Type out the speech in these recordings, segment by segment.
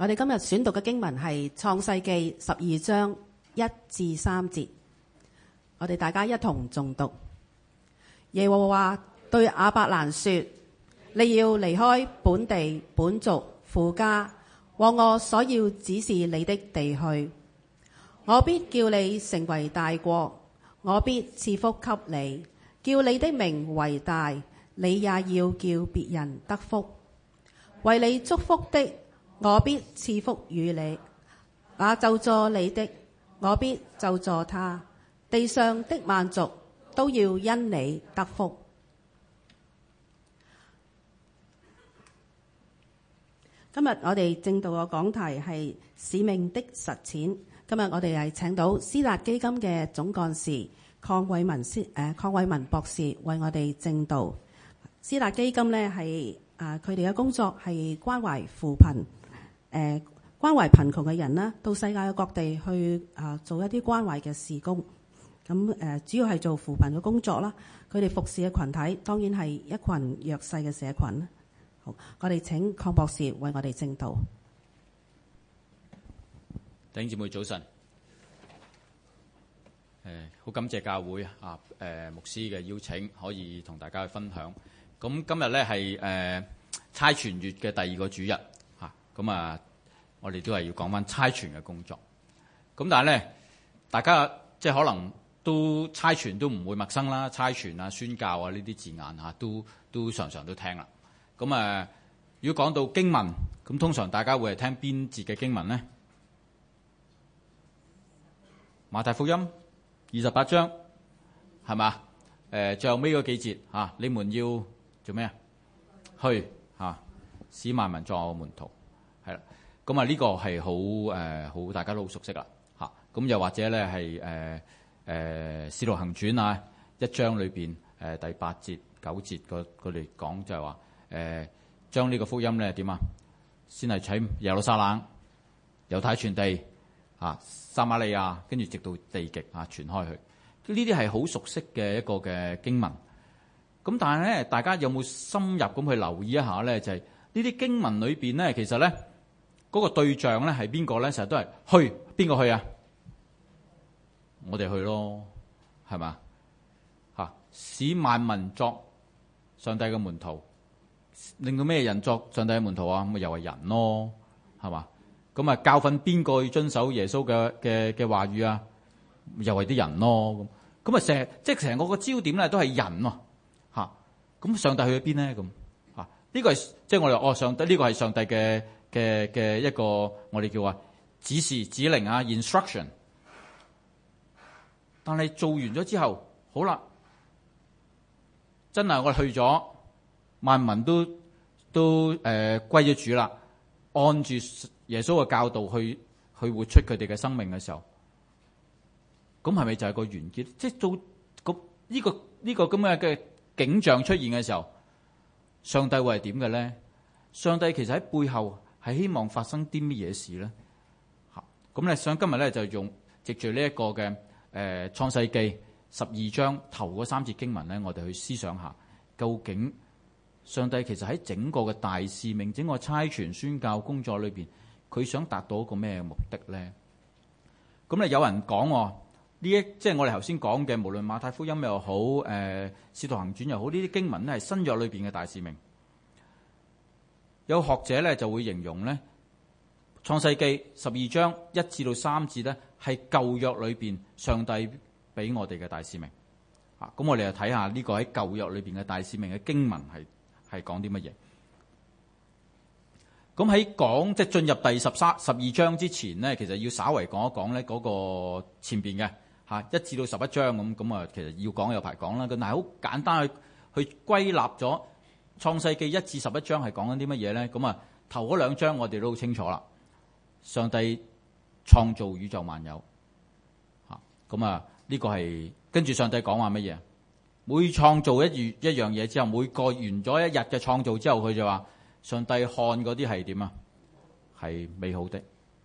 我哋今日選讀嘅經文係創世記12章1至3節，我哋大家一同誦讀。耶和華對亞伯蘭說：你要離開本地本族父家，往我所要指示你的地去。我必叫你成為大國，我必賜福給你，叫你的名為大，你也要叫別人得福。為你祝福的，我必賜福與你；那咒詛你的，我必咒詛他。地上的萬族都要因你得福。今日我哋正道嘅講題係使命的實踐。今日我哋係請到施達基金嘅總幹事鄺偉文博士為我哋正道。施達基金呢係佢哋嘅工作係關懷扶貧，關懷貧窮嘅人啦，到世界嘅各地去做一啲關懷嘅事工。咁主要係做扶貧嘅工作啦。佢哋服侍嘅群體當然係一群弱勢嘅社群。好，我哋請鄺博士為我哋正道。 弟兄姊妹早晨。好感謝教會牧師嘅邀請，可以同大家去分享。咁今日咧係差傳月嘅第二個主日嚇，咁我哋都係要講翻差傳嘅工作。咁但係咧，大家即係可能都差傳都唔會陌生啦，差傳啊、宣教啊呢啲字眼嚇，都常常都聽啦。咁如果講到經文，咁通常大家會係聽邊節嘅經文呢？馬太福音28章係嘛？最後尾嗰幾節嚇，你們要做咩啊？去嚇，使萬民作我門徒，係啦。咁呢個係好大家都好熟悉啦嚇。咁又或者咧係使徒行傳啊1章裏邊第8節9節佢哋講就係話將呢個福音咧點啊？先係喺耶路撒冷、猶太全地撒瑪利亞，跟住直到地極傳開去。呢啲係好熟悉嘅一個嘅經文。咁但係咧，大家有冇深入咁去留意一下咧？就係呢啲經文裏邊咧，其實咧嗰個對象咧係邊個咧？成日都係去邊個去啊？我哋去咯，係嘛？使萬民作上帝嘅門徒，令到咩人作上帝嘅門徒啊？咁咪又係人咯，係嘛？咁教訓邊個要遵守耶穌嘅話語啊？又係啲人咯。咁成個焦點咧都係人喎。咁上帝去咗邊咧？咁呢個係即係我哋話上帝呢個係上帝嘅一個我哋叫指示指令instruction。但係做完咗之後，好啦，真係我哋去咗，萬民都歸咗主啦，按住耶穌嘅教導去活出佢哋嘅生命嘅時候，咁係咪就係個完結？即係做呢個咁樣嘅景象出現嘅時候，上帝會係點嘅咧？上帝其實喺背後係希望發生啲乜嘢事咧？咁咧，想今日咧就用藉住呢一個嘅創世記12章頭嗰3節經文咧，我哋去思想下，究竟上帝其實喺整個嘅大使命、整個差傳宣教工作裏邊，佢想達到一個咩目的咧？咁咧有人講即係我哋頭先講嘅，無論馬太福音又好，使徒行傳又好，呢啲經文咧係新約裏邊嘅大使命。有學者咧就會形容咧，創世記12章1至到3節咧係舊約裏邊上帝俾我哋嘅大使命。咁我哋就睇下呢個喺舊約裏邊嘅大使命嘅經文係講啲乜嘢。咁喺講即係進入第12章之前咧，其實要稍為講一講咧嗰個前邊嘅1至到11章咁其實要講有排講啦。咁但係好簡單去歸納咗創世記1至11章係講緊啲乜嘢咧？咁頭嗰2章我哋都好清楚啦。上帝創造宇宙萬有，呢個係跟住上帝講話乜嘢？每創造一樣嘢之後，每個完咗一日嘅創造之後，佢就話上帝看嗰啲係點啊？係美好的。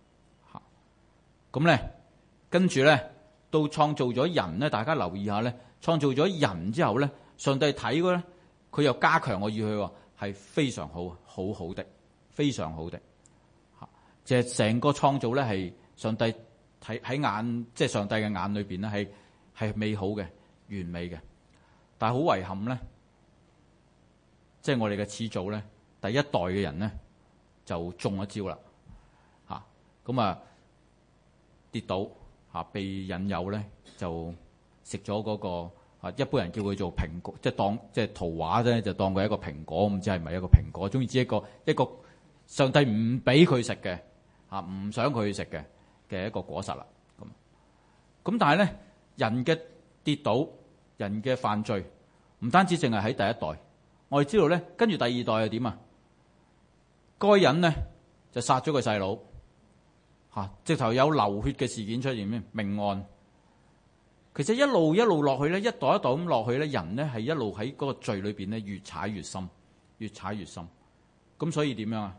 咁咧，跟住咧到創造咗人咧，大家留意下咧，創造咗人之後咧，上帝睇過咧，佢又加強我語佢話係非常好，好好的，非常好的。 就係成個創造咧係上帝睇喺眼，即係上帝嘅眼裏邊咧係美好嘅、完美嘅。但係好遺憾咧，即係我哋嘅始祖咧，第一代嘅人咧就中咗招啦，嚇咁啊跌倒嚇，被引誘咧就食咗嗰個。一般人叫佢做蘋果，即係圖畫啫，就當佢一個蘋果，唔知係咪一個蘋果。總之一個上帝唔俾佢食嘅，唔想佢食嘅一個果實啦。咁但係咧，人嘅跌倒，人嘅犯罪，唔單止淨係喺第一代，我哋知道咧，跟住第二代係點啊？該隱咧就殺咗個細佬，直頭有流血嘅事件出現咩？命案。其實一路落去咧，一代一代咁落去咧，人咧係一路喺嗰個罪裏邊咧越踩越深，越踩越深。咁所以點樣啊？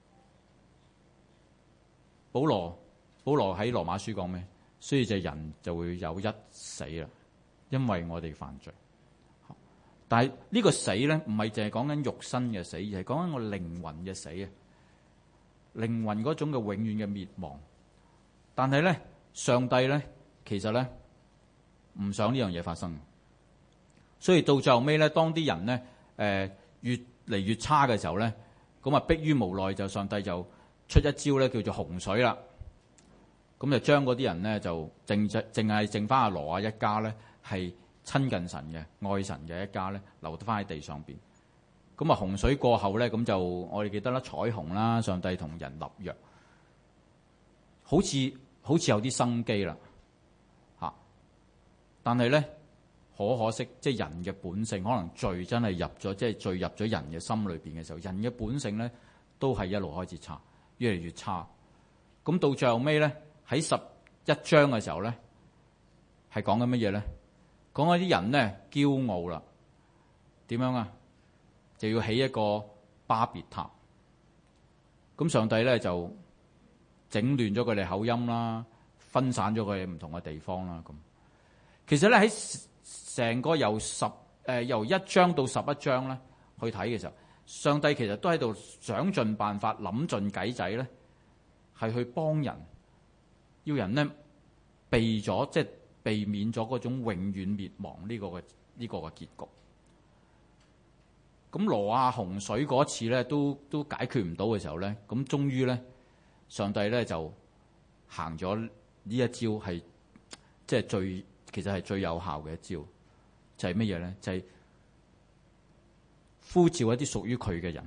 保羅喺羅馬書講咩？所以就人就會有一死啦，因為我哋犯罪。但係呢個死咧，唔係淨係講緊肉身嘅死，而係講緊我靈魂嘅死啊！靈魂嗰種嘅永遠嘅滅亡。但係咧，上帝咧，其實咧，唔想呢樣嘢發生，所以到最後尾咧，當啲人咧越嚟越差嘅時候咧，咁啊迫於無奈，就上帝就出一招咧，叫做洪水啦。咁就將嗰啲人咧就淨係剩翻阿羅亞一家咧係親近神嘅、愛神嘅一家咧，留得翻喺地上邊。咁啊洪水過後咧，咁就我哋記得啦，彩虹啦，上帝同人立約，好似有啲生機啦。但係咧，可惜，即係人嘅本性，可能罪真係入咗，即係罪入咗人嘅心裏邊嘅時候，人嘅本性咧都係一路開始差，越嚟越差。咁到最後尾咧，喺11章嘅時候咧，係講緊乜嘢咧？講緊啲人咧驕傲啦，點樣啊？就要起一個巴別塔。咁上帝咧就整亂咗佢哋口音啦，分散咗佢哋唔同嘅地方啦，咁。其實咧喺成個由1章到11章咧去睇嘅時候，上帝其實都喺度想盡辦法、諗盡計仔咧，係去幫人，要人咧避免咗嗰種永遠滅亡呢個嘅結局。咁羅亞洪水嗰次咧都解決唔到嘅時候咧，咁終於咧上帝咧就行咗呢一招，係即係其實係最有效嘅一招，就係乜嘢咧？就係呼召一啲屬於佢嘅人，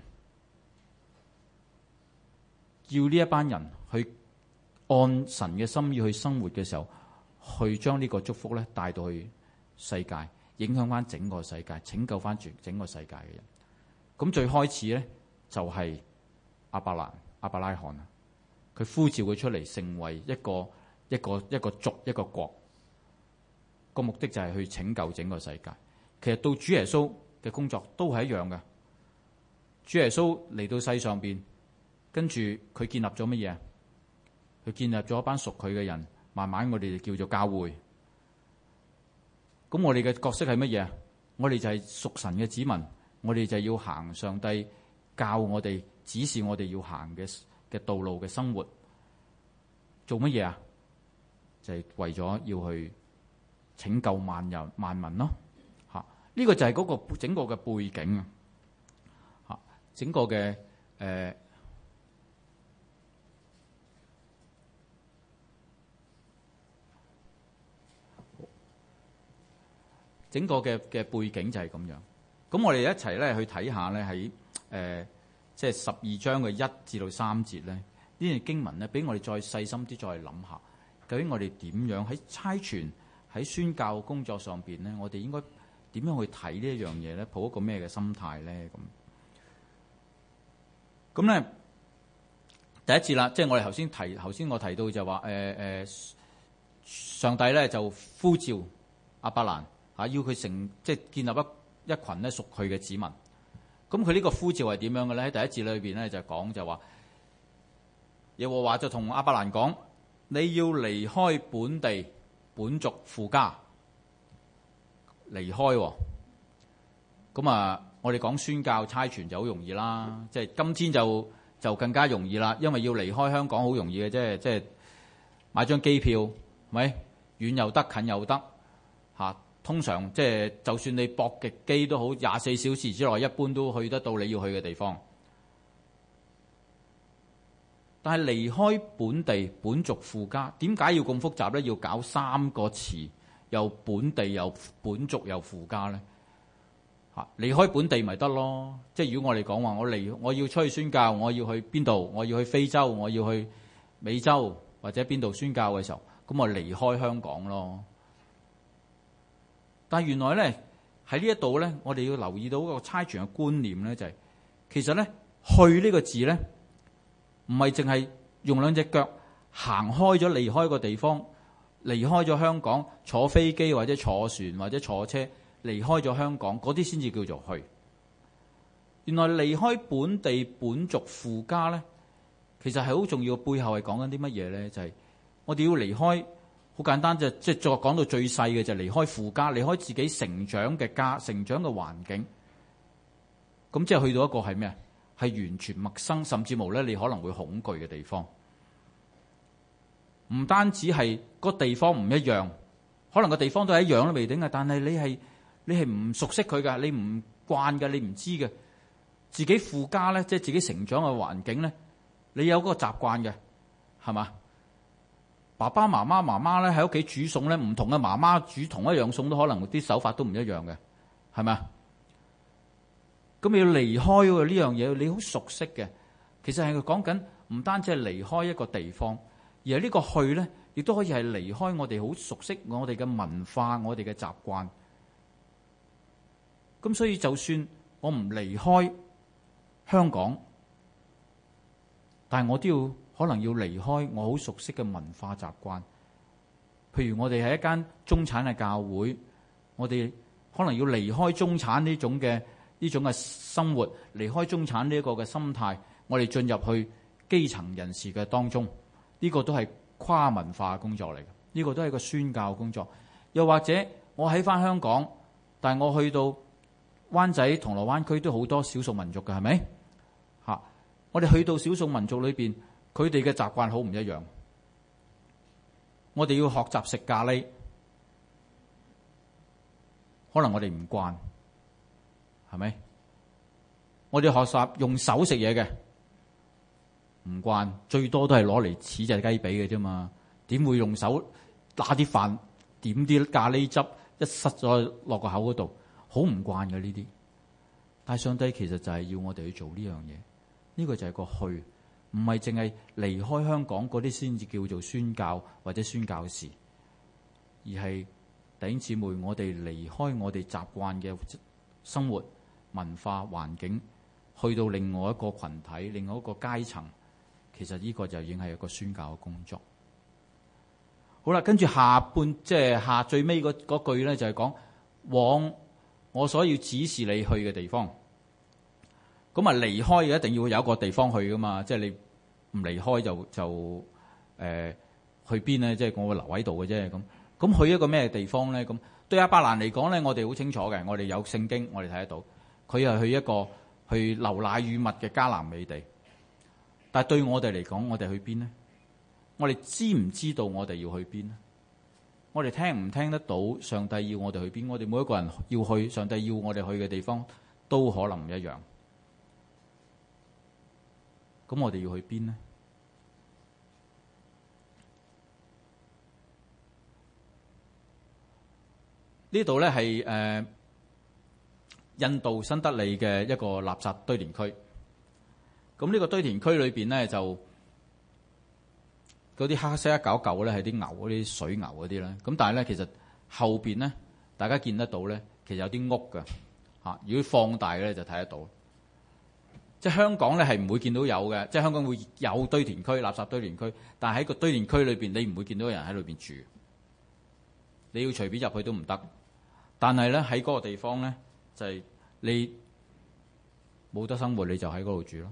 要呢一班人去按神嘅心意去生活嘅時候，去將呢個祝福咧帶到去世界，影響翻整個世界，拯救翻整個世界嘅人。咁最開始咧就係亞伯拉罕啊，佢呼召佢出嚟成為一個族一個國。個目的就係去拯救整個世界。其實到主耶穌嘅工作都係一樣嘅。主耶穌嚟到世上邊，跟住佢建立咗乜嘢？佢建立咗一班屬佢嘅人，慢慢我哋就叫做教會。咁我哋嘅角色係乜嘢？我哋就係屬神嘅子民，我哋就要行上帝教我哋、指示我哋要行嘅道路嘅生活。做乜嘢啊？就係為咗要去拯救萬民咯，呢個就係嗰個整個嘅背景啊，整個嘅整個嘅背景就係咁樣。咁我哋一齊咧去睇下咧喺即係12章嘅1至到3節咧，呢段經文咧，俾我哋再細心啲再諗下，究竟我哋點樣喺差傳喺宣教工作上邊咧，我哋應該點樣去睇呢一樣嘢咧？抱一個咩嘅心態咧？咁咧第一節啦，即係我哋頭先我提到就話上帝咧就呼召亞伯蘭要佢即係建立一群咧屬佢嘅子民。咁佢呢個呼召係點樣嘅咧？喺第一節裏邊咧就講就話耶和華就同亞伯蘭講：你要離開本地本族父家，離開。咁啊，我哋講宣教差傳就好容易啦，即係今天就就更加容易啦，因為要離開香港好容易嘅啫，即係買張機票，咪遠又得，近又得嚇。通常即係就算你駁極機都好，24小時之內一般都去得到你要去嘅地方。但係離開本地本族父家，點解要咁複雜呢？要搞3個詞，又本地又本族又父家呢？嚇，離開本地咪得咯？即係如果我哋講話，我要出去宣教，我要去邊度？我要去非洲，我要去美洲或者邊度宣教嘅時候，咁我離開香港咯。但係原來呢，喺呢一度呢，我哋要留意到個差傳嘅觀念呢，就係其實呢，去呢個字呢，唔係淨係用2隻腳行開咗離開個地方，離開咗香港，坐飛機或者坐船或者坐車離開咗香港，嗰啲先至叫做去。原來離開本地本族父家呢，其實係好重要，背後係講緊啲乜嘢呢？就係我哋要離開，好簡單，即係再講到最細嘅就係離開父家，離開自己成長嘅家、成長嘅環境。咁即係去到一個係咩啊？係完全陌生，甚至乎咧你可能會恐懼嘅地方。唔單止係個地方唔一樣，可能個地方都係一樣都未定嘅，但係你係唔熟悉佢㗎，你唔慣㗎，你唔知嘅。自己父家咧，即係自己成長嘅環境咧，你有嗰個習慣嘅，係嘛？爸爸媽媽咧喺屋企煮餸咧，唔同嘅媽媽煮同一樣餸都可能啲手法都唔一樣嘅，係咪？咁你要離開呢樣嘢，你好熟悉嘅，其實係講緊唔單止係離開一個地方，而係呢個去咧，亦都可以係離開我哋好熟悉我哋嘅文化、我哋嘅習慣。咁所以就算我唔離開香港，但係我都要可能要離開我好熟悉嘅文化習慣。譬如我哋係一間中產嘅教會，我哋可能要離開中產呢種嘅生活，離開中產呢一個嘅心態，我哋進入去基層人士嘅當中，呢個都係跨文化嘅工作嚟嘅，呢個都係一個宣教工作。又或者我喺返香港，但係我去到灣仔、銅鑼灣區都好多少數民族嘅，係咪？嚇，我哋去到少數民族裏邊，佢哋嘅習慣好唔一樣。我哋要學習食咖喱，可能我哋唔慣。係咪？我哋學習用手食嘢嘅，唔慣，最多都係攞嚟黐隻雞髀嘅啫嘛。點會用手拿啲飯點啲咖喱汁一塞咗落個口嗰度？好唔慣嘅呢啲。但係上帝其實就係要我哋去做呢樣嘢。呢個就係個去，唔係淨係離開香港嗰啲先至叫做宣教或者宣教士，而係弟兄姊妹，我哋離開我哋習慣嘅生活文化環境，去到另外一個群體、另外一個階層，其實呢個就已經係一個宣教嘅工作。好啦，跟住下半即係下最尾嗰句咧，就係講往我所要指示你去嘅地方。咁啊，離開一定要有一個地方去噶嘛，即係你唔離開就去邊咧？即係我會留喺度嘅啫。咁去一個咩地方咧？咁對亞伯蘭嚟講咧，我哋好清楚嘅，我哋有聖經，我哋睇得到，佢係去一個去流奶與蜜嘅迦南美地。但係對我哋嚟講，我哋去邊呢？我哋知唔知道我哋要去邊呢？我哋聽唔聽得到上帝要我哋去邊？我哋每一個人要去上帝要我哋去嘅地方，都可能唔一樣。咁我哋要去邊呢？呢度咧係印度新德里嘅一個垃圾堆填區。咁呢個堆填區裏邊咧，就嗰啲黑色一嚿嚿咧係啲牛嗰啲水牛嗰啲咧。咁但係咧，其實後邊咧，大家見得到咧，其實有啲屋㗎嚇。如果放大嘅咧，就睇得到。即係香港咧係唔會見到有嘅，即係香港會有堆填區、垃圾堆填區，但係喺個堆填區裏邊，你唔會見到有人喺裏邊住。你要隨便入去都唔得。但係咧喺嗰個地方咧，就係你冇得生活，你就喺嗰度住咯。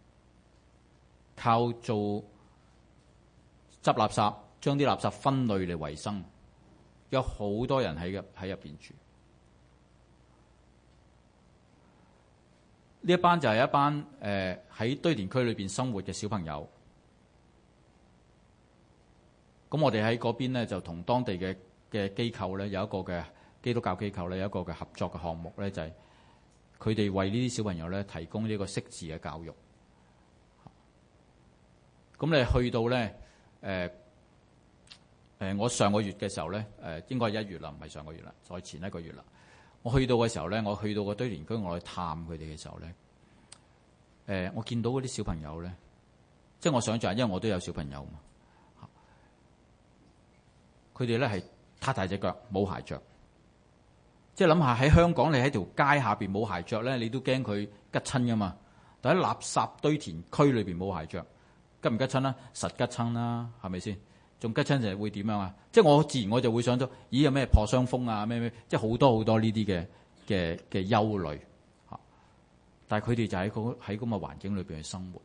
靠做執垃圾，將啲垃圾分類嚟維生，有好多人喺入邊住。 呢一班就係一班喺堆填區裏邊生活嘅小朋友。咁我哋喺嗰邊咧就同當地嘅機構咧有一個嘅基督教機構咧有一個嘅合作嘅項目咧，就係佢哋為呢啲小朋友咧提供呢個識字嘅教育。咁你去到咧我上個月嘅時候咧應該係1月啦，唔係上個月啦，再前一個月啦。我去到嘅時候咧，我去到個堆填區，我去探佢哋嘅時候咧，我見到嗰啲小朋友咧，即係我想象，因為我都有小朋友嘛。佢哋咧係攤大隻腳，冇鞋着。即係諗下喺香港，你喺條街下邊冇鞋着咧，你都驚佢吉親噶嘛。但喺垃圾堆填區裏邊冇鞋着，吉唔吉親啦？實吉親啦，係咪先？仲吉親就會點樣啊？即係我自然我就會想到，咦有咩破傷風啊？咩，即係好多呢啲嘅憂慮嚇。但係佢哋就喺咁嘅環境裏邊去生活。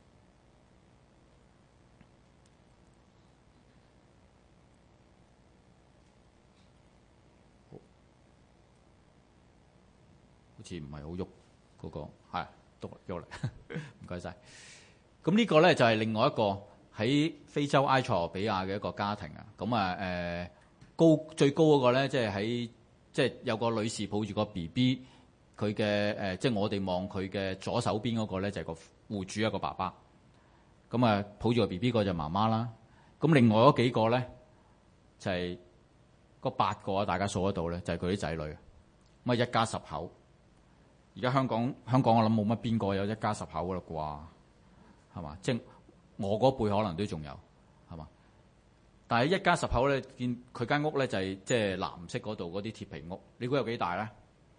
好似唔係好喐嗰個，係都喐嚟，唔該晒。咁呢個咧就係另外一個喺非洲埃塞俄比亞嘅一個家庭啊。咁啊最高嗰個咧，即係有個女士抱住個 BB， 佢嘅即係我哋望佢嘅左手邊嗰個咧就係個戶主一個爸爸。咁啊抱住個 BB 個就媽媽啦。咁另外嗰幾個咧就係嗰8個啊，大家數得到咧，就係佢啲仔女。咁啊一家10口。而家香港我諗冇乜邊個有一家10口噶啦啩，係嘛？即係我嗰輩可能都仲有，係嘛？但係一家10口咧，見佢間屋咧就係即係藍色嗰度嗰啲鐵皮屋，你估有幾大咧？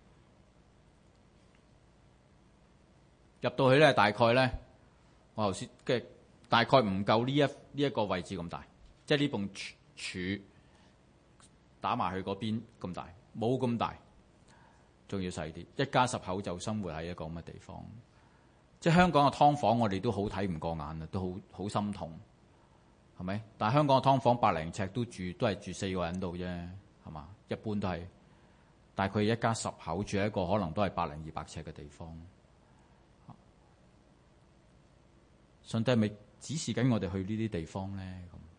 入到去咧，大概咧，我頭先嘅大概唔夠呢一個位置咁大，即係呢棟柱打埋去嗰邊咁大，冇咁大。仲要細啲，一家10口就生活喺一個咁嘅地方。即係香港嘅劏房，我哋都好睇唔過眼啊，都好心痛，係咪？但係香港嘅劏房100零尺都係住4個人度啫，係嘛？一般都係，但係佢一家10口住喺一個可能都係100零200尺嘅地方。上帝係咪指示緊我哋去呢啲地方咧？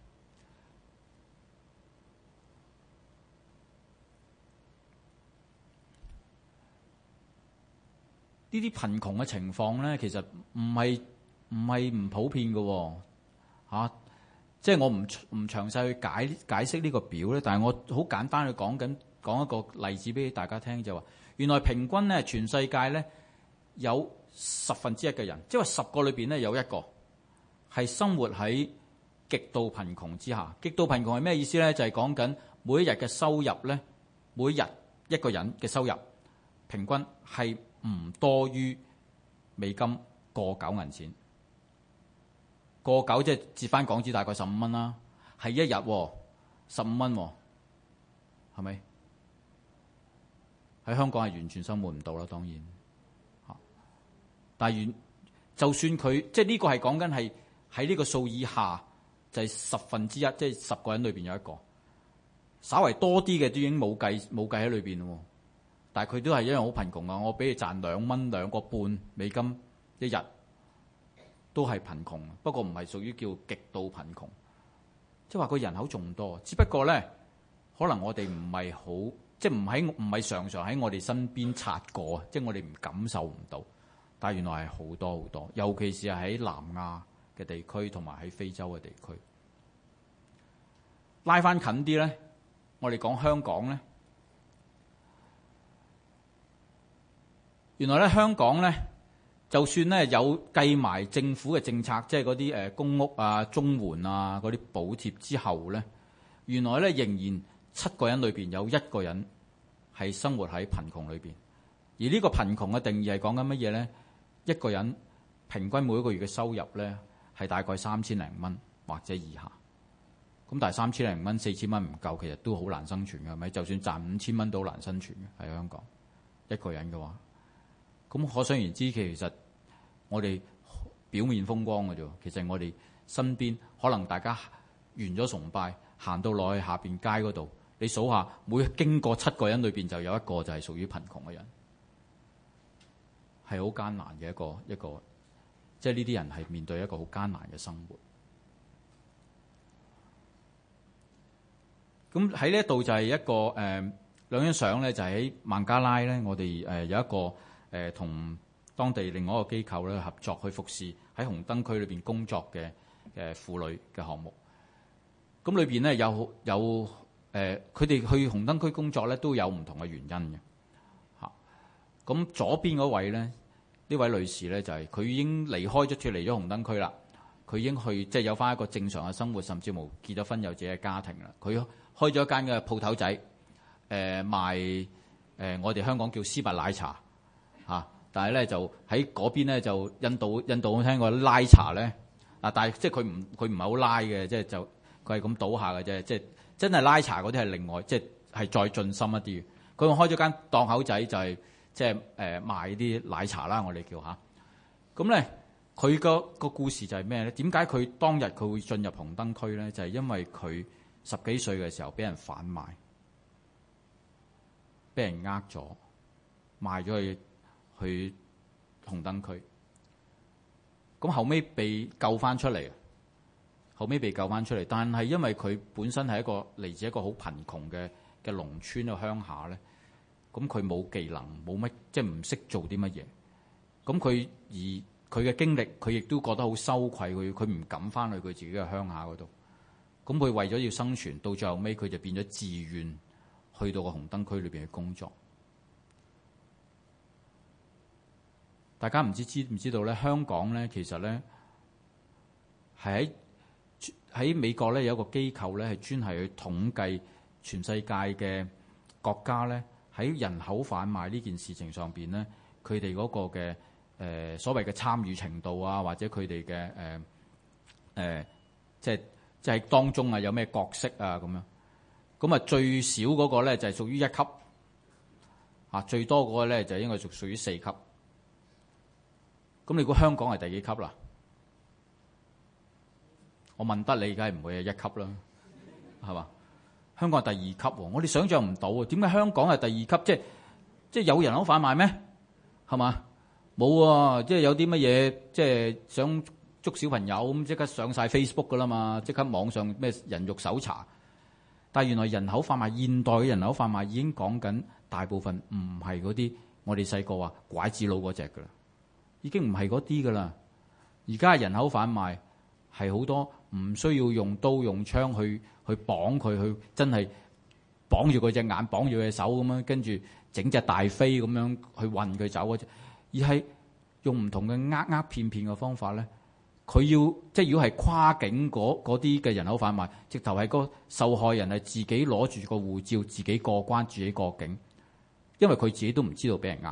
呢啲貧窮嘅情況咧，其實唔係唔普遍嘅喎，即係我唔詳細去解釋呢個表咧，但係我好簡單去講一個例子俾大家聽，就話原來平均咧全世界咧有1/10嘅人，即係話10個裏邊咧有1個係生活喺極度貧窮之下。極度貧窮係咩意思咧？就係講緊每一日嘅收入咧，每日一個人嘅收入平均係唔多於美金個9銀錢，個9即係折翻港紙大概15蚊啦，係一日15蚊，係咪？喺香港係完全生活唔到啦，當然嚇。但係就算佢即係呢個係講緊係喺呢個數以下，就係1/10，即係10個人裏邊有1個，稍為多啲嘅都已經冇計喺裏邊咯。但係佢都係一樣好貧窮啊！我俾你賺2蚊2個半美金一日，都係貧窮。不過唔係屬於叫極度貧窮，即係話個人口仲多，只不過咧可能我哋唔係好，即係唔係常常喺我哋身邊擦過，即係我哋唔感受唔到。但係原來係好多好多，尤其是係喺南亞嘅地區同埋喺非洲嘅地區。拉翻近啲咧，我哋講香港咧。原來咧香港咧，就算咧有計埋政府嘅政策，即係嗰啲公屋啊、綜援啊嗰啲補貼之後咧，原來咧仍然7個人裏邊有1個人係生活喺貧窮裏邊。而呢個貧窮嘅定義係講緊乜嘢咧？一個人平均每一個月嘅收入咧係大概3000零蚊或者以下。咁但係3000零蚊、4000蚊唔夠，其實都好難生存嘅，係咪？就算賺5000蚊都難生存嘅喺香港一個人嘅話。咁可想而知，其實我哋表面風光嘅啫。其實我哋身邊可能大家完咗崇拜，行到落去下邊街嗰度，你數下，每經過7個人裏邊就有1個就係屬於貧窮嘅人。 係好艱難嘅一個，即係呢啲人係面對一個好艱難嘅生活。咁喺呢一度就係一個兩張相咧，就係喺孟加拉咧，我哋有一個同當地另外一個機構咧合作去服侍喺紅燈區裏邊工作嘅婦女嘅項目。咁裏邊咧有佢哋去紅燈區工作咧都有唔同嘅原因嘅嚇。咁左邊嗰位咧，呢位女士咧就係佢已經離開咗脫離咗紅燈區啦，佢已經去即係有翻一個正常嘅生活，甚至乎結咗婚有自己嘅家庭啦。佢開咗一間嘅鋪頭仔，賣我哋香港叫絲襪奶茶嚇，但係咧就喺嗰邊咧就印度我聽過拉茶咧啊，但係即係佢唔係好拉嘅，即係就佢係咁倒下嘅啫，即係真係拉茶嗰啲係另外，即係再進深一啲嘅。佢開咗間檔口仔就係即係賣啲奶茶啦，我哋叫嚇。咁咧佢個故事就係咩咧？點解佢當日佢會進入紅燈區咧？就係因為佢10幾歲嘅時候俾人販賣，俾人呃咗，賣咗去紅燈區。咁後尾被救翻出嚟，但係因為佢本身係嚟自一個好貧窮嘅農村嘅鄉下咧，咁佢冇技能，冇乜即係唔識做啲乜嘢。咁佢嘅經歷，佢亦都覺得好羞愧，佢唔敢翻去佢自己嘅鄉下嗰度。咁佢為咗要生存，到最後尾佢就變咗自願去到個紅燈區裏邊去工作。大家知唔知道咧？香港咧其實咧係喺美國咧有一個機構咧係專係去統計全世界嘅國家咧喺人口販賣呢件事情上邊咧，佢哋嗰個嘅所謂嘅參與程度啊，或者佢哋嘅即係當中啊有咩角色啊咁樣。咁啊最少嗰個咧就係屬於1級，啊最多嗰個咧就應該屬於4級。咁你估香港係第幾級啦？我問得你，梗係唔會係1級啦，係嘛？香港係第2級喎，我哋想象唔到啊！點解香港係第2級？即係有人口販賣咩？係嘛？冇啊！即係有啲乜嘢，即係想捉小朋友咁，即刻上晒 Facebook 噶啦嘛，即刻網上咩人肉搜查。但係原來人口販賣，現代嘅人口販賣已經講緊大部分唔係嗰啲我哋細個話拐子佬嗰隻噶啦。已經唔係嗰啲噶啦，而家人口販賣係好多唔需要用刀用槍去綁佢，去真係綁住佢隻眼，綁住佢隻手咁樣，跟住整隻大飛咁樣去運佢走嗰隻，而係用唔同嘅騙嘅方法咧。佢要即係如果係跨境嗰啲嘅人口販賣，直頭係個受害人係自己攞住個護照，自己過關，自己過境，因為佢自己都唔知道俾人呃。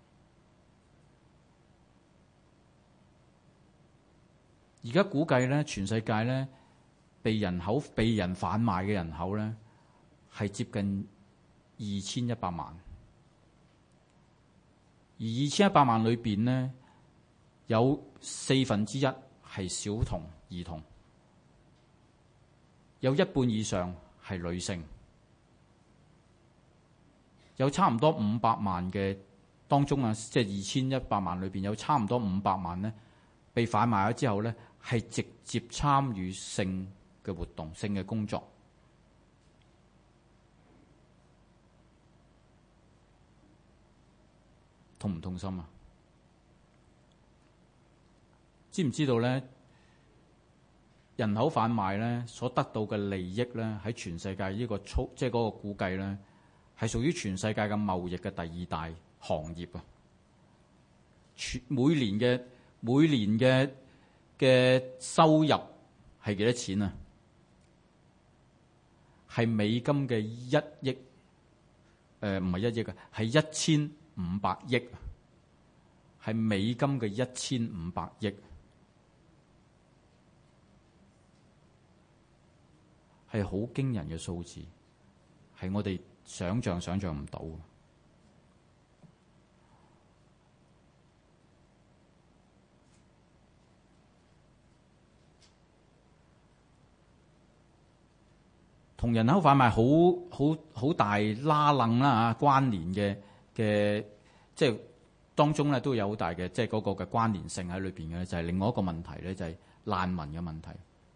而家估計咧，全世界咧被人販賣嘅人口咧係接近2100萬，而2100萬裏邊咧有1/4係小童兒童，有一半以上係女性，有差唔多500萬嘅當中啊，即係2100萬裏邊有差唔多500萬咧被販賣咗之後咧。係直接參與性嘅活動、性嘅工作，痛唔痛心啊？知唔知道咧？人口販賣咧所得到嘅利益咧，喺全世界呢個即係嗰個估計咧，係屬於全世界嘅貿易嘅第2大行業啊！每年嘅收入係幾多錢啊？係美金嘅1億，唔係1億啊，係1500億，係美金嘅1500億，係好驚人嘅數字，係我哋想像唔到。同人口販賣好大拉楞啦嚇，關聯嘅即係當中咧都有好大嘅即係嗰個嘅關聯性喺裏邊嘅，就係另外一個問題咧，就係難民嘅問題，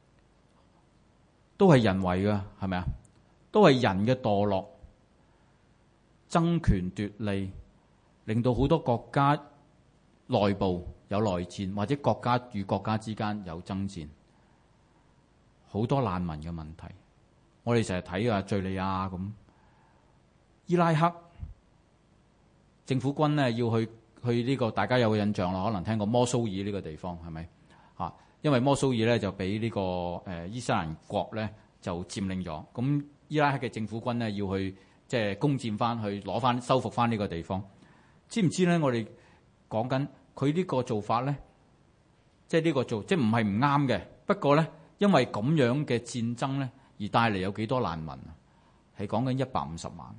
都係人為嘅，係咪啊？都係人嘅墮落、爭權奪利，令到好多國家內部有內戰，或者國家與國家之間有爭戰，好多難民嘅問題。我哋成日睇啊，敍利亞咁，伊拉克政府軍呢要去呢個，大家有印象啦，可能聽過摩蘇爾呢個地方係咪啊？因為摩蘇爾咧就俾呢個伊斯蘭國咧就佔領咗，咁伊拉克嘅政府軍呢要去即係攻佔翻去攞翻收復翻呢個地方。知唔知咧？我哋講緊佢呢個做法咧，即係呢個做即係唔係唔啱嘅。不過咧，因為咁樣嘅戰爭咧，而帶嚟有幾多難民啊？係講緊150萬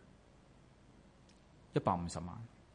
，150萬。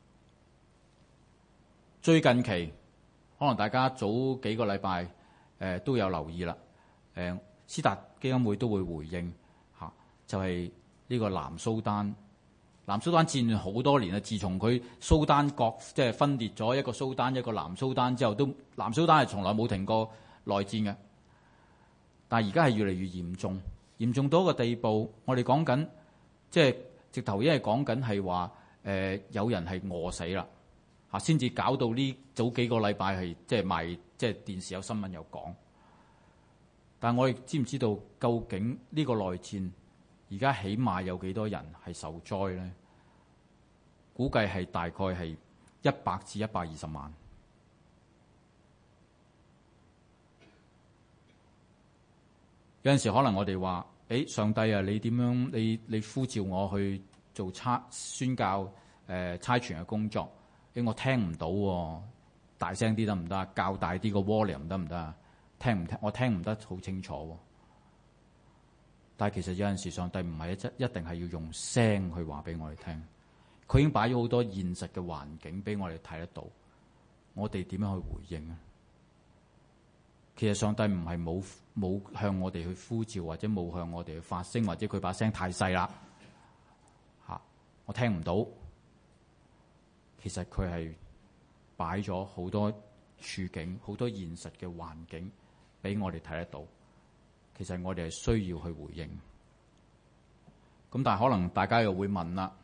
最近期可能大家早幾個禮拜都有留意啦。斯達基金會都會回應嚇，就係呢個南蘇丹。南蘇丹戰亂好多年啦，自從佢蘇丹國即係分裂咗一個蘇丹一個南蘇丹之後，都南蘇丹係從來冇停過內戰嘅。但係而家係越嚟越嚴重，嚴重到一個地步，我哋講緊即係直頭，因為講緊係話有人係餓死啦嚇，先至搞到呢早幾個禮拜係即係賣即係電視有新聞有講。但係我哋知唔知道究竟呢個內戰而家起碼有幾多人係受災咧？估計係大概係100至120萬。有陣時可能我哋話：上帝啊，你點樣？你呼召我去做宣教差傳嘅工作，我聽唔到喎，大聲啲得唔得？較大啲個 volume 得唔得啊？聽唔聽？我聽唔得好清楚喎。但係其實有陣時上帝唔係一定係要用聲去話俾我哋聽，佢已經擺咗好多現實嘅環境俾我哋睇得到，我哋點樣去回應啊？其實上帝唔係冇向我哋去呼召，或者冇向我哋去發聲，或者佢把聲太細啦嚇，我聽唔到。其實佢係擺咗好多處境、好多現實嘅環境俾我哋睇得到。其實我哋係需要去回應。咁但係可能大家又會問啦，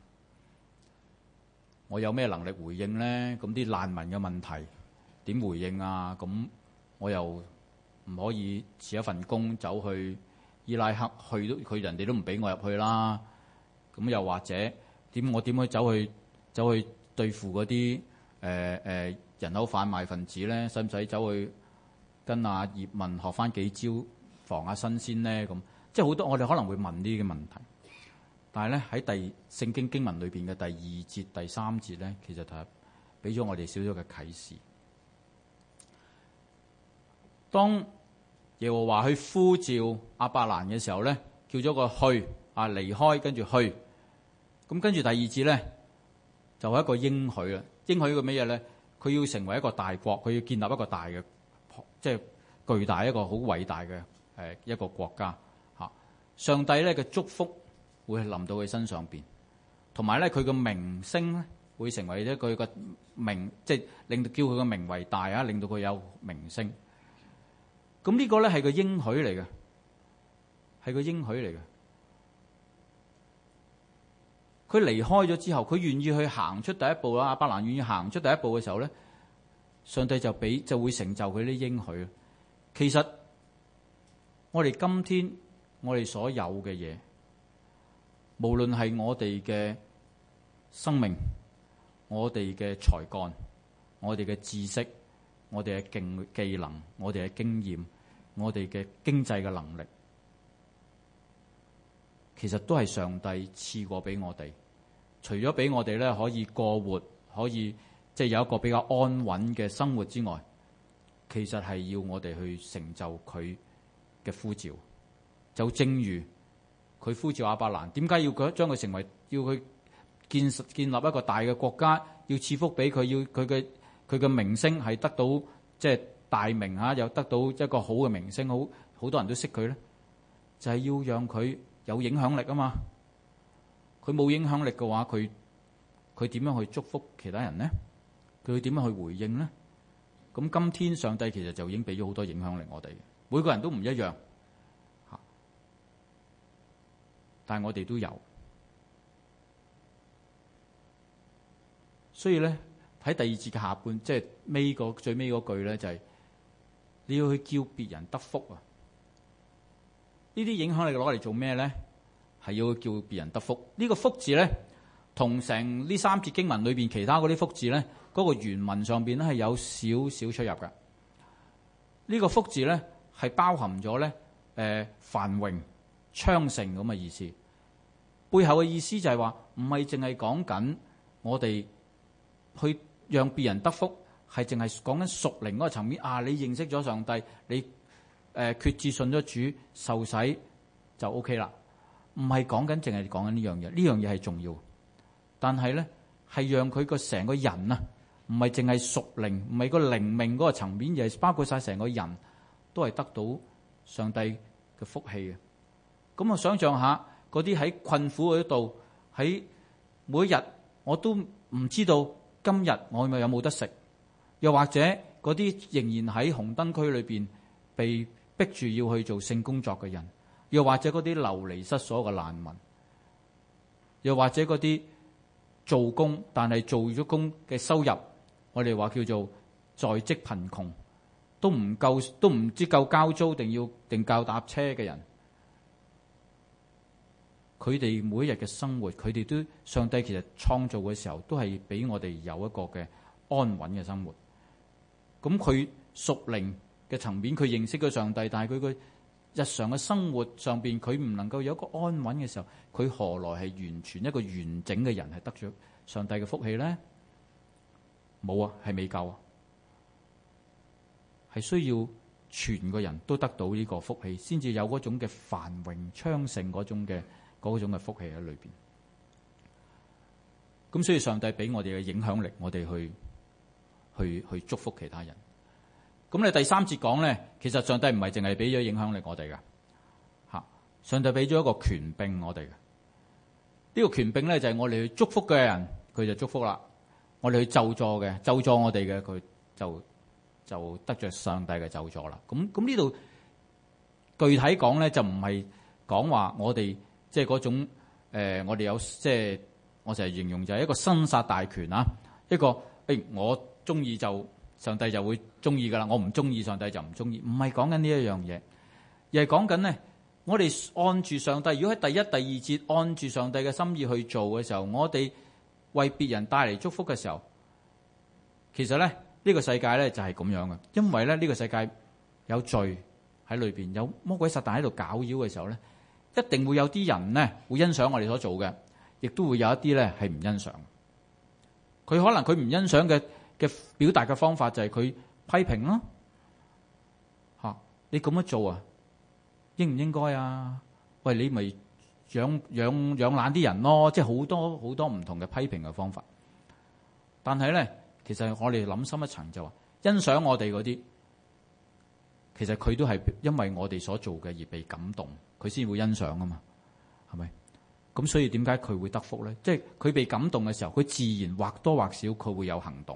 我有咩能力回應咧？咁啲難民嘅問題點回應啊？咁我又唔可以辭一份工走去伊拉克，佢人哋都唔俾我入去啦。咁又或者我點去走去對付嗰啲人口販賣分子咧？使唔使走去跟阿葉問學翻幾招防下新鮮咧？咁即係好多我哋可能會問呢啲嘅問題。但係咧喺聖經經文裏邊嘅第2節、第3節咧，其實就係俾咗我哋少少嘅啟示。當耶和華去呼召亞伯蘭嘅時候咧，叫咗個去離開，跟住去。咁跟住第2節咧就係一個應許啊！應許個咩嘢咧？佢要成為一個大國，佢要建立一個大嘅即係巨大一個好偉大嘅一個國家嚇。上帝咧嘅祝福會臨到佢身上邊，同埋咧佢嘅名聲咧會成為一個佢嘅名，即係令到叫佢嘅名為大啊，令到佢有名聲。咁呢個咧係個應許嚟嘅，係個應許嚟嘅。佢離開咗之後，佢願意去行出第一步啦。亞伯蘭願意行出第一步嘅時候咧，上帝就會成就佢啲應許。其實我哋今天我哋所有嘅嘢，無論係我哋嘅生命、我哋嘅才幹、我哋嘅知識、我哋嘅技能、我哋嘅經驗、我哋嘅經濟嘅能力，其實都係上帝賜過俾我哋。除咗俾我哋咧可以過活，可以即係有一個比較安穩嘅生活之外，其實係要我哋去成就佢嘅呼召。就正如佢呼召亞伯蘭，點解要佢將佢成為，要佢建立一個大嘅國家，要賜福俾佢，要佢嘅名聲係得到即係大名嚇，又得到一個好嘅名聲，好多人都識佢咧，就係要讓佢有影響力啊嘛。佢冇影響力嘅話，佢點樣去祝福其他人呢？ 佢會點樣去回應呢？咁今天上帝其實就已經俾咗好多影響力我哋，每個人都唔一樣，但係我哋都有。所以咧喺第二節嘅下半，即係最尾嗰句咧，就係你要去叫別人得福啊！呢啲影響力攞嚟做咩咧？係要叫別人得福。呢個福字咧，同成呢三節經文裏邊其他嗰啲福字咧，嗰個原文上邊咧係有少少出入嘅。呢個福字咧係包含咗咧繁榮昌盛咁嘅意思。背後嘅意思就係話，唔係淨係講緊我哋去讓別人得福，係淨係講緊屬靈嗰個層面啊！你認識咗上帝，你決志信咗主，受洗就 OK 啦。唔係講緊淨係講緊呢樣嘢，呢樣嘢係重要，但係咧係讓佢個成個人啊，唔係淨係屬靈，唔係個靈命嗰個層面，而係包括晒成個人都係得到上帝嘅福氣嘅。咁我想象下嗰啲喺困苦嗰度，喺每一日我都唔知道今日我有冇得食，又或者嗰啲仍然喺紅燈區裏邊被逼住要去做性工作嘅人，又或者嗰啲流離失所嘅難民，又或者嗰啲做工但係做咗工嘅收入，我哋話叫做在職貧窮，都唔夠，都唔知夠交租定夠搭車嘅人，佢哋每一日嘅生活，佢哋都上帝其實創造嘅時候都係俾我哋有一個嘅安穩嘅生活。咁佢屬靈嘅層面，佢認識咗上帝，但係佢個日常嘅生活上邊，佢唔能夠有一個安穩嘅時候，佢何來係完全一個完整嘅人係得咗上帝嘅福氣咧？冇啊，係未夠啊，係需要全個人都得到呢個福氣，先至有嗰種嘅繁榮昌盛嗰種嘅福氣喺裏邊。咁所以上帝俾我哋嘅影響力，我哋去祝福其他人。咁你第三節講咧，其實上帝唔係淨係俾咗影響力我哋噶，吓，上帝俾咗一個權柄我哋嘅。呢個權柄咧就係我哋去祝福嘅人，佢就祝福啦；我哋去咒詛嘅，咒詛我哋嘅，佢就得着上帝嘅咒詛啦。咁呢度具體講咧，就唔係講話我哋即係嗰種我哋有即係我成日形容就係一個生殺大權啊，一個我中意就上帝就會中意噶啦，我唔中意上帝就唔中意，唔係講緊呢一樣嘢，而係講緊咧，我哋按住上帝，如果喺第一、第二節按住上帝嘅心意去做嘅時候，我哋為別人帶嚟祝福嘅時候，其實咧呢個世界咧就係咁樣嘅，因為咧呢個世界有罪喺裏邊，有魔鬼撒旦喺度攪擾嘅時候咧，一定會有啲人咧會欣賞我哋所做嘅，亦都會有一啲咧係唔欣賞。佢可能佢唔欣賞嘅表達嘅方法就係佢批評咯，吓，你咁樣做啊，應唔應該啊？喂，你咪養懶啲人咯，即係好多唔同嘅批評嘅方法。但係咧，其實我哋諗深一層就話，欣賞我哋嗰啲，其實佢都係因為我哋所做嘅而被感動，佢先會欣賞啊嘛，係咪？咁所以點解佢會得福咧？即係佢被感動嘅時候，佢自然或多或少佢會有行動。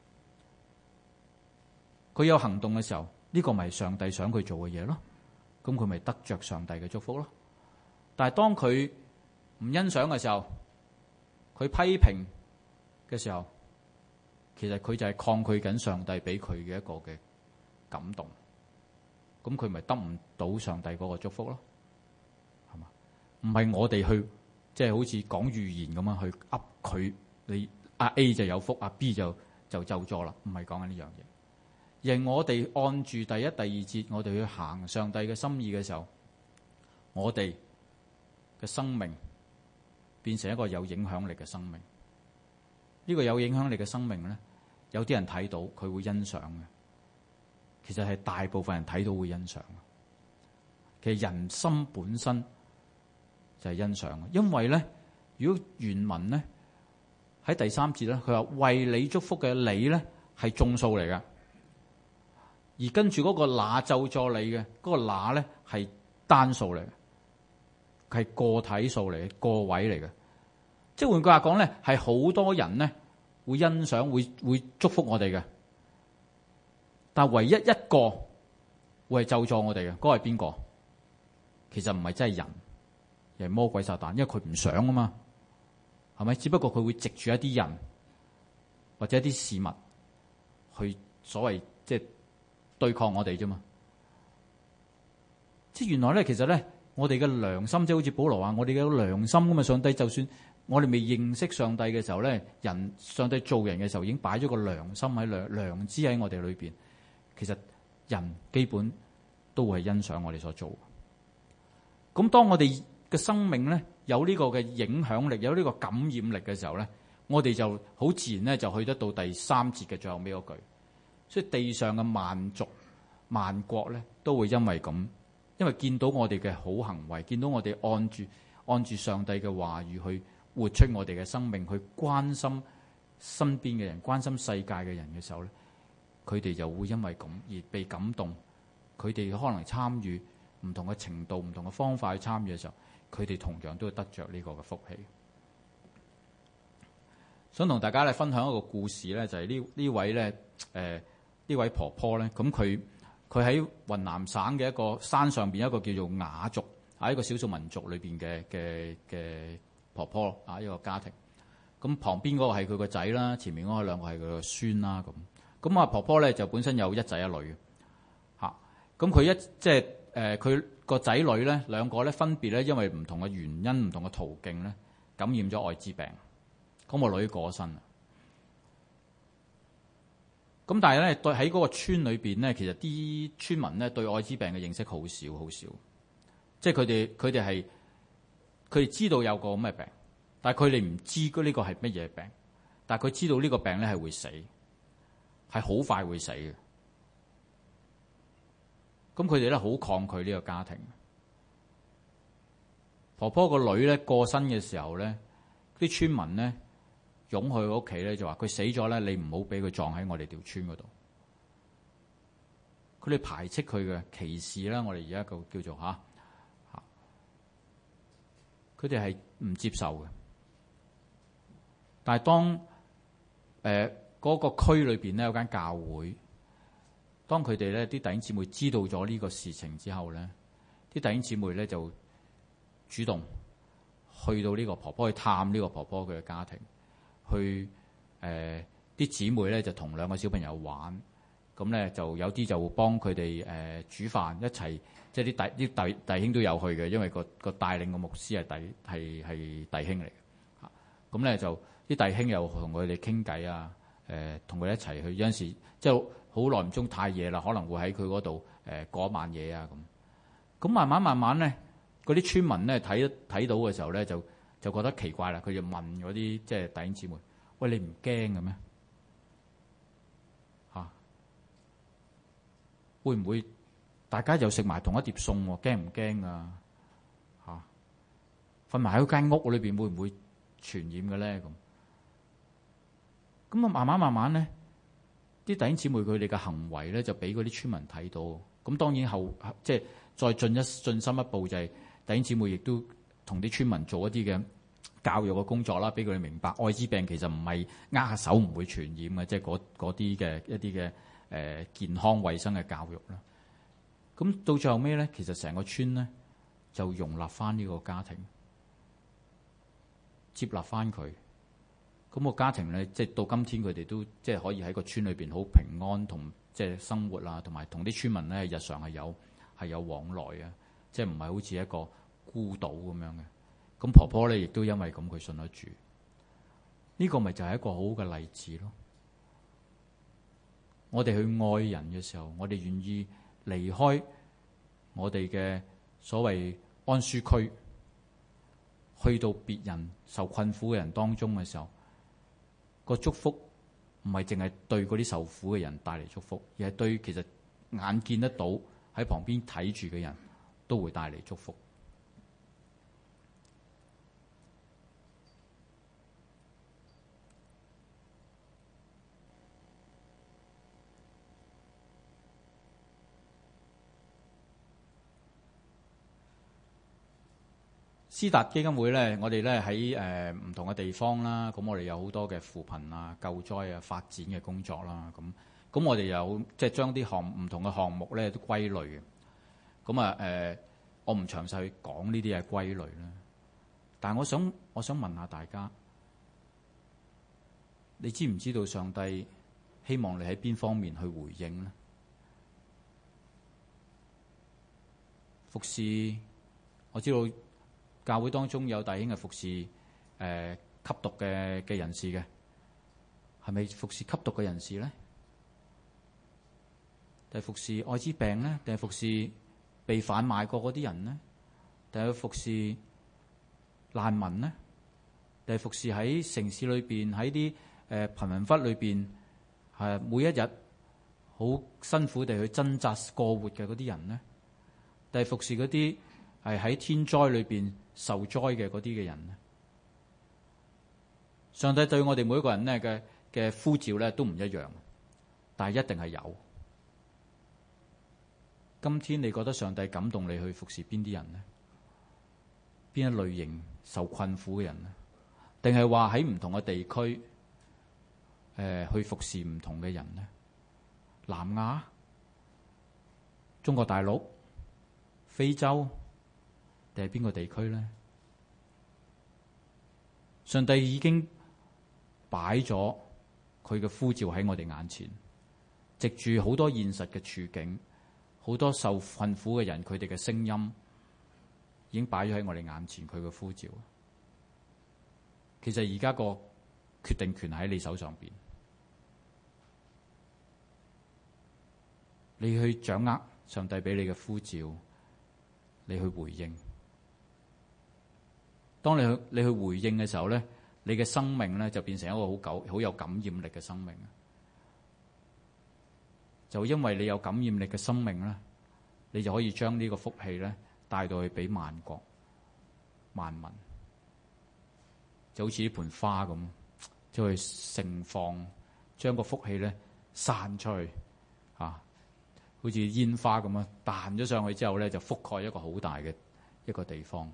佢有行動嘅時候，呢個咪上帝想佢做嘅嘢咯。咁佢咪得着上帝嘅祝福咯。但係當佢唔欣賞嘅時候，佢批評嘅時候，其實佢就係抗拒緊上帝俾佢嘅一個嘅感動。咁佢咪得唔到上帝嗰個祝福咯？係嘛？唔係我哋去即係好似講預言咁樣去噏佢，你阿 A 就有福，阿 B 就咒詛啦。唔係講緊呢樣嘢。而我哋按住第一、第二節，我哋去行上帝嘅心意嘅時候，我哋嘅生命變成一個有影響力嘅生命。呢個有影響力嘅生命咧，有啲人睇到佢會欣賞嘅，其實係大部分人睇到會欣賞。其實人心本身就係欣賞，因為咧，如果原文咧喺第三節咧，佢話為你祝福嘅你咧係眾數嚟㗎。而跟住嗰個那咒詛你嘅嗰個那咧係單數嚟嘅，係個體數嚟嘅，個位嚟嘅。即係換句話講咧，係好多人咧會欣賞、會祝福我哋嘅。但係唯一一個會係咒詛我哋嘅，嗰個係邊個？其實唔係真係人，而係魔鬼撒旦，因為佢唔想啊嘛，係咪？只不過佢會藉住一啲人或者一啲事物去所謂即係對抗我哋啫嘛。即係原來咧，其實咧，我哋嘅良心，即係好似保羅話，我哋嘅良心咁啊！上帝就算我哋未認識上帝嘅時候咧，上帝做人嘅時候已經擺咗個良心喺良知喺我哋裏邊。其實人基本都會係欣賞我哋所做。咁當我哋嘅生命咧有呢個嘅影響力，有呢個感染力嘅時候咧，我哋就好自然咧就去得到第3節嘅最後尾嗰句。所以地上嘅萬族萬國咧都會因為咁，因為見到我哋嘅好行為，見到我哋按住上帝嘅話語去活出我哋嘅生命，去關心身邊嘅人，關心世界嘅人嘅時候咧，佢哋就會因為咁而被感動。佢哋可能參與唔同嘅程度、唔同嘅方法去參與嘅時候，佢哋同樣都會得着呢個嘅福氣。想同大家咧分享一個故事咧，就係呢位咧呢位婆婆咧，咁佢喺雲南省嘅一個山上邊一個叫做佤族一個少數民族裏邊嘅婆婆啊，一個家庭。咁旁邊嗰個係佢個仔啦，前面嗰兩個係佢個孫啦咁。咁啊婆婆咧就本身有一仔一女嚇。咁佢即係佢個仔女咧兩個咧分別咧因為唔同嘅原因、唔同嘅途徑咧感染咗愛滋病。咁個女過身啦。咁但係咧對喺嗰個村裏邊咧，其實啲村民咧對愛滋病嘅認識好少好少。即係佢哋知道有個咁嘅病，但係佢哋唔知呢個係乜嘢病。但係佢知道呢個病咧係會死，係好快會死嘅。咁佢哋咧好抗拒呢個家庭。婆婆個女咧過身嘅時候咧，啲村民咧湧去佢屋企咧就話：佢死咗咧，你唔好俾佢葬喺我哋條村嗰度。佢哋排斥佢嘅歧視啦，我哋而家叫做嚇。佢哋係唔接受嘅。但係當嗰個區裏邊咧有間教會，當佢哋咧啲弟兄姊妹知道咗呢個事情之後咧，啲弟兄姊妹咧就主動去到呢個婆婆去探呢個婆婆佢嘅家庭，去啲姊妹咧就同兩個小朋友玩，咁咧就有啲就幫佢哋煮飯一齊，即係啲弟兄都有去嘅，因為個帶領嘅牧師係弟兄嚟嘅。咁咧就啲弟兄又同佢哋傾偈啊，同佢哋一齊去，有陣時即係好耐唔中太夜啦，可能會喺佢嗰度過一晚夜啊咁。咁慢慢咧，嗰啲村民咧睇到嘅時候咧，就覺得奇怪啦。佢就問嗰啲即係弟兄姊妹：喂，你唔驚嘅咩？嚇，會唔會大家又食埋同一碟餸喎？驚唔驚啊？嚇，瞓埋喺間屋裏邊會唔會傳染嘅咧？咁啊，慢慢咧，啲弟兄姊妹佢哋嘅行為咧，就俾嗰啲村民睇到。咁當然即係再進深一步，就係弟兄姊妹亦都同啲村民做一啲嘅教育嘅工作啦，俾佢哋明白愛滋病其實唔係握下手唔會傳染嘅，即係嗰啲嘅一啲嘅健康衛生嘅教育啦。咁到最後尾咧，其實成個村咧就容納翻呢個家庭，接納翻佢。咁個家庭咧，即係到今天佢哋都即係可以喺個村裏邊好平安同即係生活啊，同埋同啲村民咧日常係有往來啊，即係唔係好似一個孤島咁樣嘅。咁婆婆咧亦都因為咁佢信得住，呢個咪就係一個好嘅例子咯。我哋去愛人嘅時候，我哋願意離開我哋嘅所謂安舒區，去到別人受困苦嘅人當中嘅時候，個祝福唔係淨係對嗰啲受苦嘅人帶嚟祝福，而係對其實眼見得到喺旁邊睇住嘅人都會帶嚟祝福。 施達基金會咧，我哋咧喺唔同嘅地方啦，咁我哋有好多嘅扶貧啊、救災啊、發展嘅工作啦，咁我哋有即係將啲唔同嘅項目咧都歸類嘅。咁啊我唔詳細去講呢啲嘅歸類啦。但係我想問下大家，你知唔知道上帝希望你喺邊方面去回應呢？服侍，我知道教會當中有弟兄係服侍吸毒嘅人士嘅，係咪服侍吸毒嘅人士咧？定係服侍愛滋病咧？定係服侍被販賣過嗰啲人咧？定係服侍難民咧？定係服侍喺城市裏邊喺啲貧民窟裏邊每一日好辛苦地去掙扎過活嘅嗰啲人咧？定係服侍嗰啲係喺天災裏邊受災嘅嗰啲嘅人咧？上帝對我哋每一個人咧嘅呼召咧都唔一樣，但係一定係有。今天你覺得上帝感動你去服侍邊啲人呢？邊一類型受困苦嘅人呢？定係話喺唔同嘅地區去服侍唔同嘅人呢？南亞、中國大陸、非洲，定係邊個地區呢？上帝已經擺咗佢嘅呼召喺我哋眼前，藉住好多現實嘅處境，好多受困苦嘅人，佢哋嘅聲音已經擺咗喺我哋眼前，佢嘅呼召。其實而家個決定權喺你手上邊，你去掌握上帝俾你嘅呼召，你去回應。當你去回應嘅時候咧，你嘅生命咧就變成一個好有感染力嘅生命。就因為你有感染力嘅生命咧，你就可以將呢個福氣咧帶到去俾萬國萬民，就好似呢盆花咁，就去盛放，將個福氣咧散出去，好似煙花咁樣彈咗上去之後咧，就覆蓋一個好大嘅一個地方。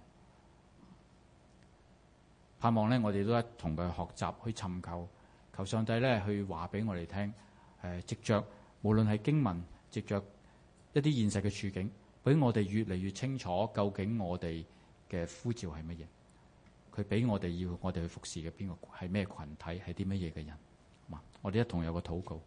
盼望咧，我哋都一同佢學習，去尋求上帝咧，去話俾我哋聽。藉着無論係經文，藉着一啲現實嘅處境，俾我哋越嚟越清楚究竟我哋嘅呼召係乜嘢。佢俾我哋要我哋去服侍嘅邊個係咩群體，係啲乜嘢嘅人。我哋一同有個禱告。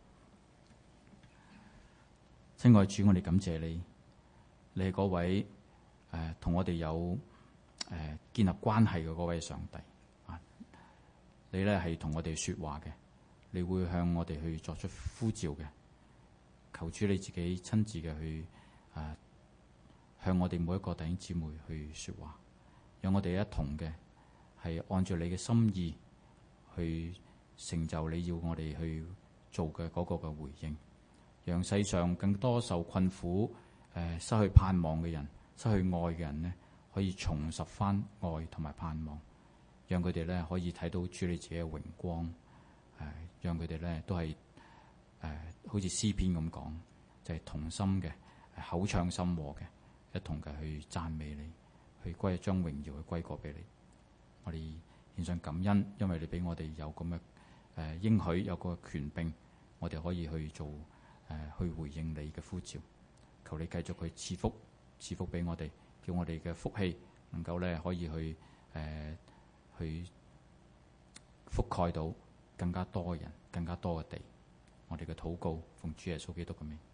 親愛主，我哋感謝你，你係嗰位同我哋有建立關係嘅嗰位上帝。你咧係同我哋說話嘅，你會向我哋去作出呼召嘅。求主你自己親自嘅去向我哋每一個弟兄姊妹去說話，讓我哋一同嘅係按照你嘅心意去成就你要我哋去做嘅嗰個嘅回應，讓世上更多受困苦失去盼望嘅人，失去愛嘅人呢，可以重拾翻愛同埋盼望。讓佢哋咧可以睇到主你自己嘅榮光，讓佢哋咧都係好似詩篇咁講，就係同心嘅，口唱心和嘅，一同嘅去讚美你，去將榮耀去歸過俾你。我哋獻上感恩，因為你俾我哋有咁嘅應許，有個權柄，我哋可以去做去回應你嘅呼召。求你繼續去賜福俾我哋，叫我哋嘅福氣能夠咧可以去覆蓋到更加多嘅人，更加多嘅地。我哋嘅禱告奉主耶穌基督嘅名。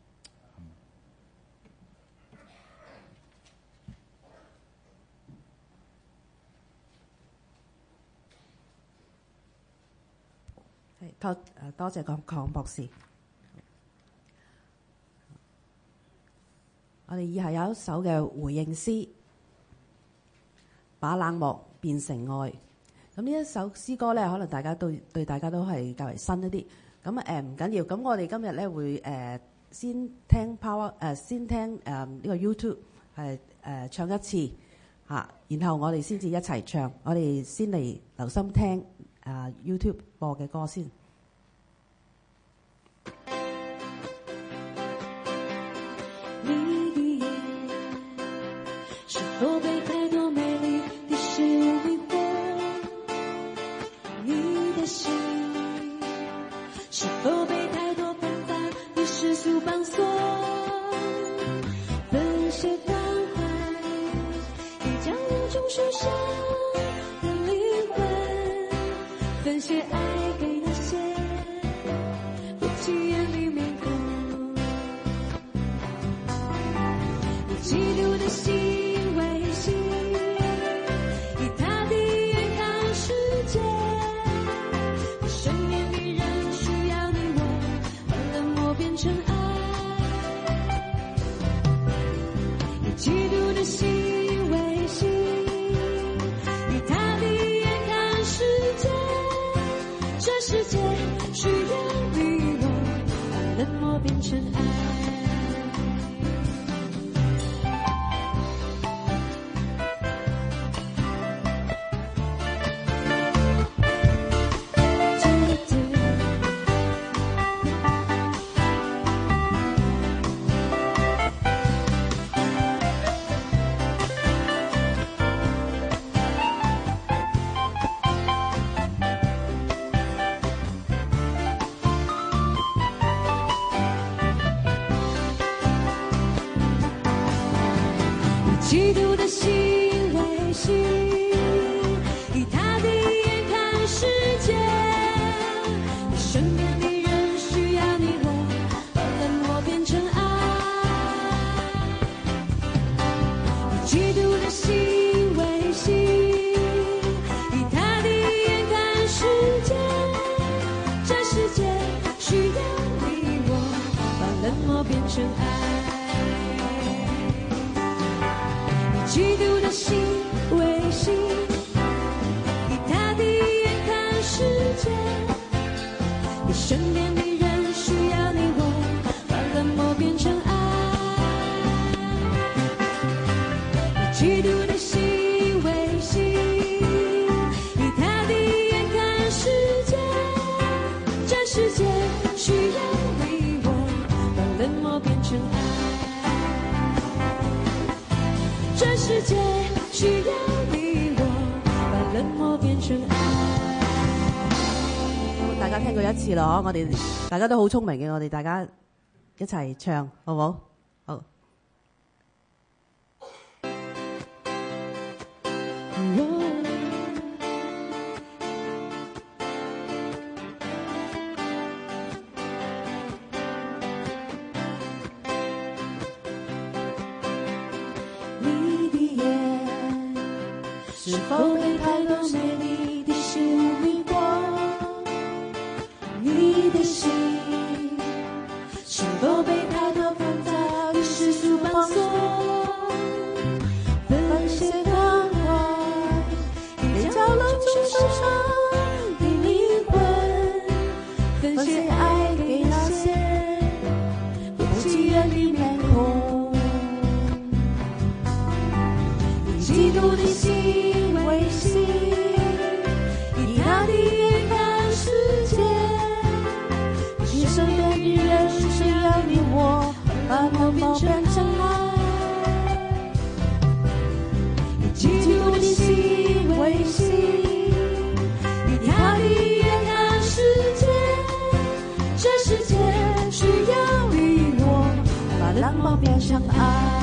多謝鄺博士。我哋以下有一首嘅回應詩，把冷漠變成愛。咁呢一首詩歌咧，可能大家對大家都係較為新一啲。咁唔緊要。咁我哋今日咧會先聽先聽呢個 YouTube 唱一次嚇，然後我哋先至一齊唱。我哋先嚟留心聽YouTube 播嘅歌先。 你的眼是否被太多美麗的种受伤的灵魂，分些爱给那些不起眼的面孔。以基督的心为心，以他的眼看世界。你身边的人需要你我，把冷漠变成爱。以基督的心为心，以他的眼看世界。这世界需要你我，把冷漠变成爱。基督的心为心，以他的眼看世界。你身边的人需要你我，把冷漠变成爱。以基督的心为心，以他的眼看世界。这世界需要你我，把冷漠变成爱。基督的心为心，以他的眼看世界。你身边的人需要你我，把冷漠变成爱。以基督的心为心，以他的眼看世界。这世界需要你我，把冷漠变成爱。这世界需要你我，把冷漠變成愛。 大家聽過一次咯，我哋大家都好聰明嘅，我哋大家一齊唱，好唔好？好。 是否被太多美丽的事物迷惑？你的心是否被太多纷杂的世俗绑锁？分些关怀给角落中受伤的灵魂，分些爱给那些不起眼的面孔。以基督的心为心，以他的眼看世界。你身边的人需要你我，把冷漠变成爱。以基督的心为心，以他的眼看世界。这世界需要你我，把冷漠變成愛。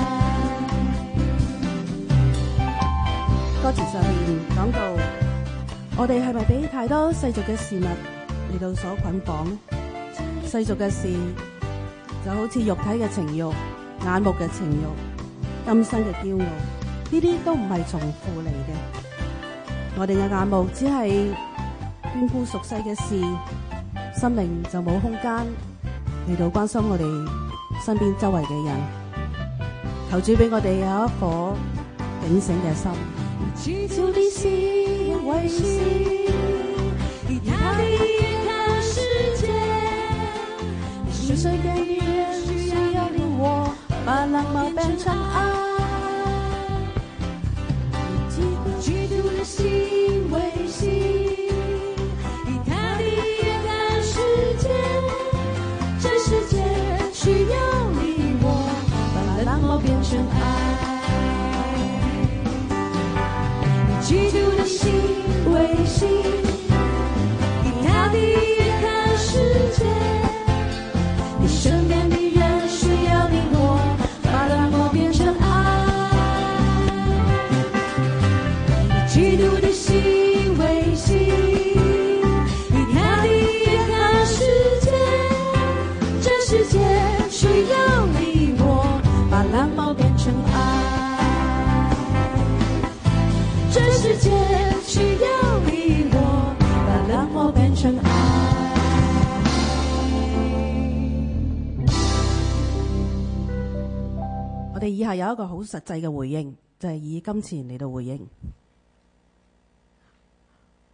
歌詞上面講到，我哋係咪俾太多世俗嘅事物嚟到所捆綁呢？世俗嘅事就好似肉體嘅情慾、眼目嘅情慾、今生嘅驕傲，呢啲都唔係從父嚟嘅。我哋嘅眼目只係眷顧俗世嘅事，心靈就冇空間嚟到關心我哋身邊周圍嘅人。求主俾我哋有一顆警醒嘅心。 基督的心為心，以他的眼看世界。你身邊的人需要你我，把冷漠變成愛。基督的心為心，以他的眼看世界。這世界需要你我，把冷漠變成愛。基督的心為心，以他的眼看世界。你身邊的人需要你我，把冷漠變成愛。 世界需要你我，把冷漠变成愛。 我哋以下有一個好實際嘅回應，就係以金錢嚟到回應。